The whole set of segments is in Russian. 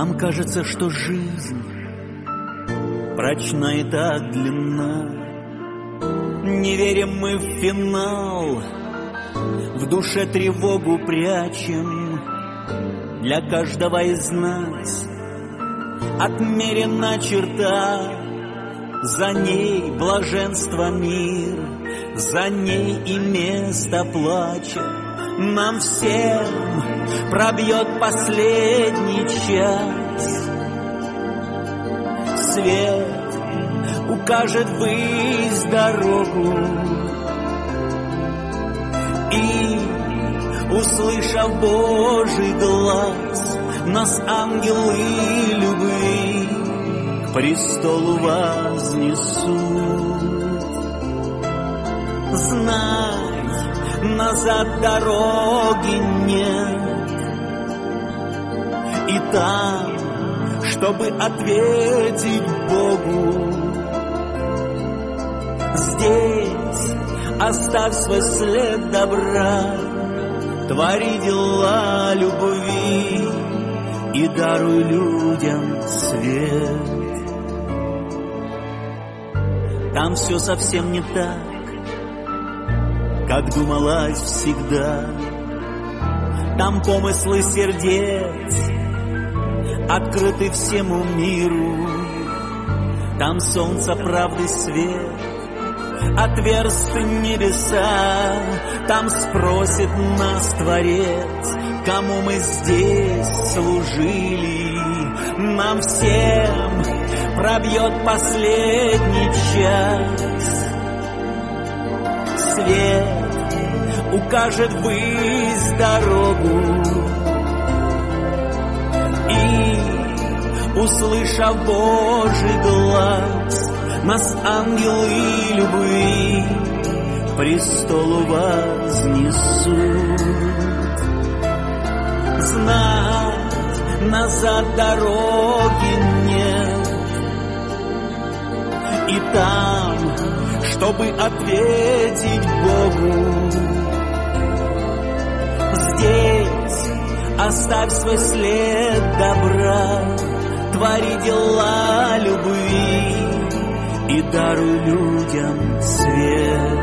Нам кажется, что жизнь прочна и так длинна. Не верим мы в финал, в душе тревогу прячем. Для каждого из нас отмерена черта, за ней блаженство мир, за ней и место плача. Нам всем пробьет последний час. Свет укажет ввысь дорогу, и, услышав Божий глаз, нас ангелы любви к престолу вознесут. Знай, назад дороги нет, и там, чтобы ответить Богу, здесь оставь свой след добра, твори дела любви и даруй людям свет. Там все совсем не так, как думалось всегда. Там помыслы сердец открыты всему миру. Там солнце правды свет отверст небеса. Там спросит нас Творец, кому мы здесь служили. Нам всем пробьет последний час. Свет укажет ввысь дорогу, и, услышав Божий глаз, нас ангелы любви к престолу вознесут. Знать, назад дороги нет, и там, чтобы ответить Богу, здесь оставь свой след добра, твори дела любви и даруй людям свет.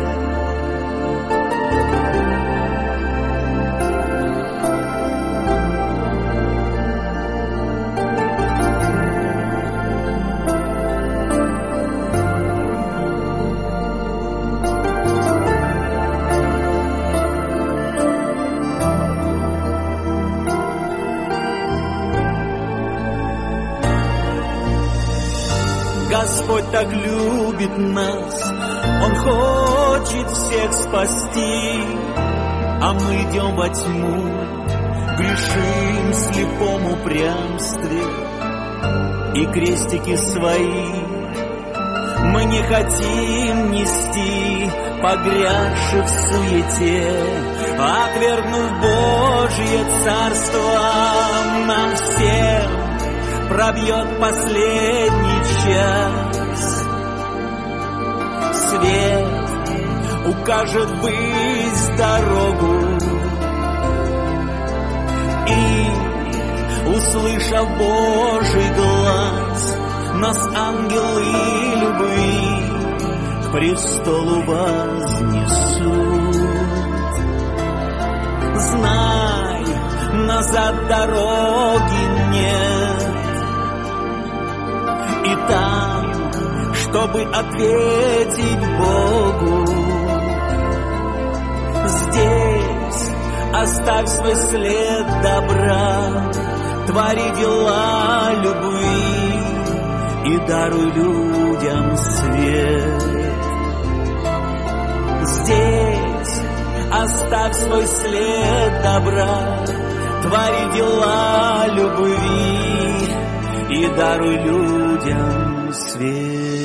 Господь так любит нас, Он хочет всех спасти, а мы идем во тьму, грешим в слепом упрямстве, и крестики свои мы не хотим нести, погрязши в суете, отвергнув Божье царство. Нам всем пробьет последний час. Свет укажет ввысь дорогу, и, услышав Божий глаз, нас ангелы любви к престолу вознесут. Знай, назад дороги нет, и там, чтобы ответить Богу, здесь оставь свой след добра, твори дела любви и даруй людям свет. Здесь оставь свой след добра, твори дела любви и даруй людям свет.